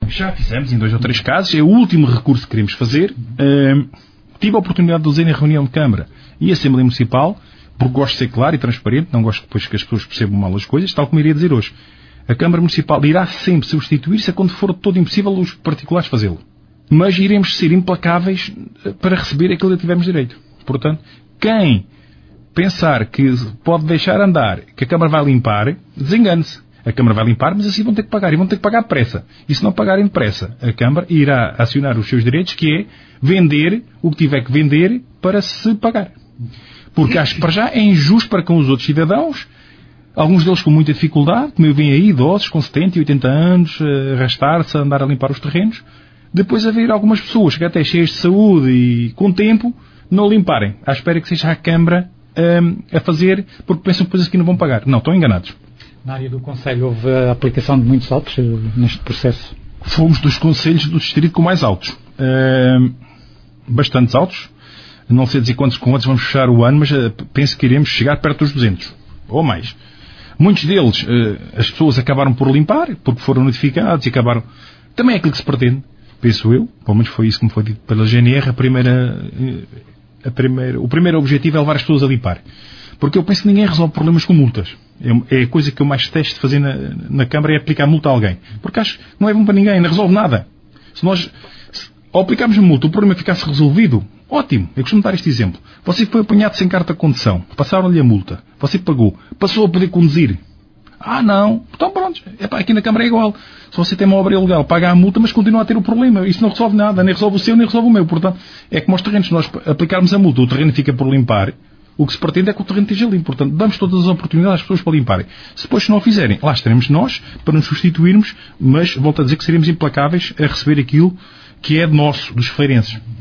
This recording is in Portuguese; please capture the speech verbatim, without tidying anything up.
Já fizemos em dois ou três casos. É o último recurso que queremos fazer. Uh, tive a oportunidade de dizer em reunião de Câmara e Assembleia Municipal, porque gosto de ser claro e transparente, não gosto depois que as pessoas percebam mal as coisas, tal como iria dizer hoje. A Câmara Municipal irá sempre substituir-se quando for de todo impossível os particulares fazê-lo. Mas iremos ser implacáveis para receber aquilo que tivermos direito. Portanto, quem pensar que pode deixar andar, que a Câmara vai limpar, desengane-se. A Câmara vai limpar, mas assim vão ter que pagar. E vão ter que pagar depressa. E se não pagarem depressa, a Câmara irá acionar os seus direitos, que é vender o que tiver que vender para se pagar. Porque acho que para já é injusto para com os outros cidadãos, alguns deles com muita dificuldade, como eu venho aí, idosos com setenta e oitenta anos, arrastar-se, a andar a limpar os terrenos, depois haver algumas pessoas que até cheias de saúde e com tempo, não limparem. À espera que seja a Câmara um, a fazer, porque pensam que depois aqui não vão pagar. Não, estão enganados. Na área do Conselho houve a aplicação de muitos autos neste processo? Fomos dos conselhos do distrito com mais autos. Uh, bastantes autos. Não sei dizer quantos com quantos vamos fechar o ano, mas uh, penso que iremos chegar perto dos duzentos. Ou mais. Muitos deles, uh, as pessoas acabaram por limpar, porque foram notificados e acabaram... Também é aquilo que se pretende, penso eu. Pelo menos foi isso que me foi dito pela G N R. A primeira, a primeira, o primeiro objetivo é levar as pessoas a limpar. Porque eu penso que ninguém resolve problemas com multas. É a coisa que eu mais testo de fazer na, na Câmara, é aplicar multa a alguém. Porque acho que não é bom para ninguém, não resolve nada. Se nós, se, ao aplicarmos a multa, o problema ficasse resolvido, ótimo. Eu costumo dar este exemplo. Você foi apanhado sem carta de condução. Passaram-lhe a multa. Você pagou. Passou a poder conduzir. Ah, não. Então pronto. Epá, aqui na Câmara é igual. Se você tem uma obra ilegal, paga a multa, mas continua a ter o problema. Isso não resolve nada. Nem resolve o seu, nem resolve o meu. Portanto, é como aos terrenos. Se nós aplicarmos a multa, o terreno fica por limpar. O que se pretende é que o terreno esteja limpo. Portanto, damos todas as oportunidades às pessoas para limparem. Se depois se não o fizerem, lá estaremos nós para nos substituirmos, mas volto a dizer que seremos implacáveis a receber aquilo que é nosso, dos feirenses.